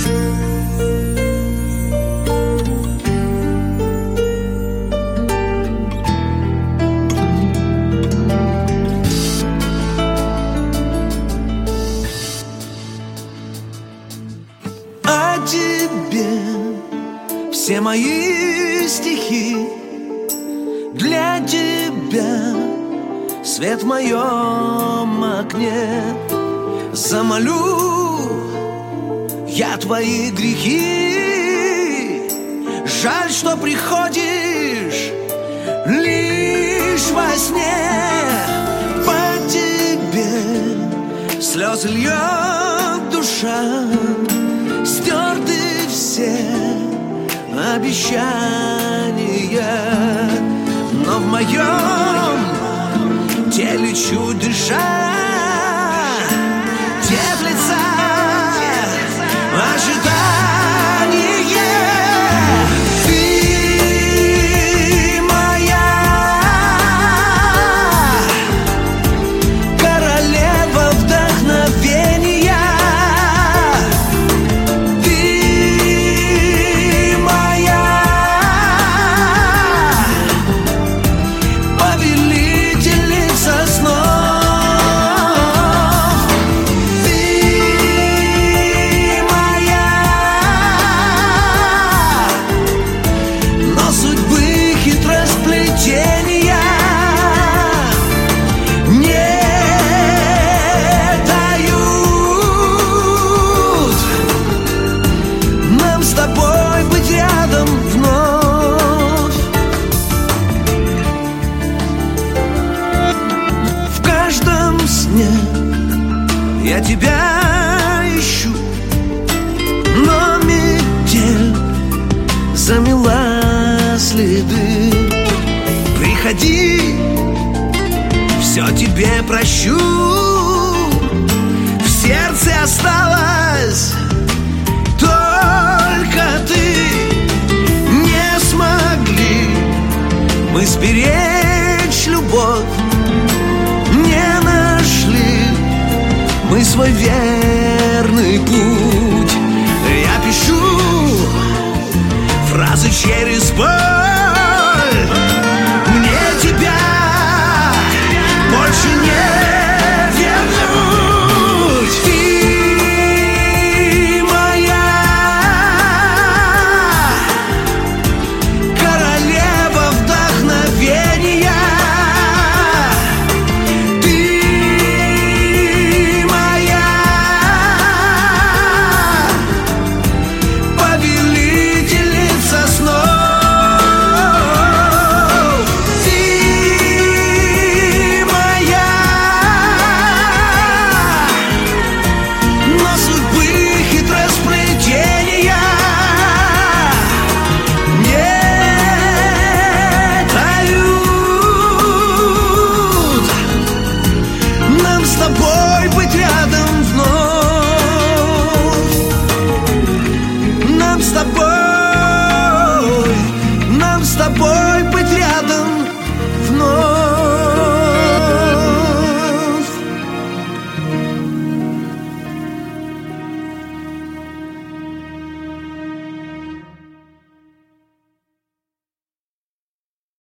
О тебе все мои стихи, для тебя свет в моем окне. Замолю я твои грехи. Жаль, что приходишь лишь во сне. По тебе слезы льет душа, стерты все обещания, но в моем теле чуть дыша теплится ожидание. Ты моя королева вдохновения. Ты моя повелительница снов. Ты моя, но судьбы хитросплетения не дают нам с тобой быть рядом вновь. В каждом сне я тебя ищу, но метель замела следы. Приходи, все тебе прощу. В сердце осталась только ты. Не смогли мы сберечь любовь, не нашли мы свой верный путь.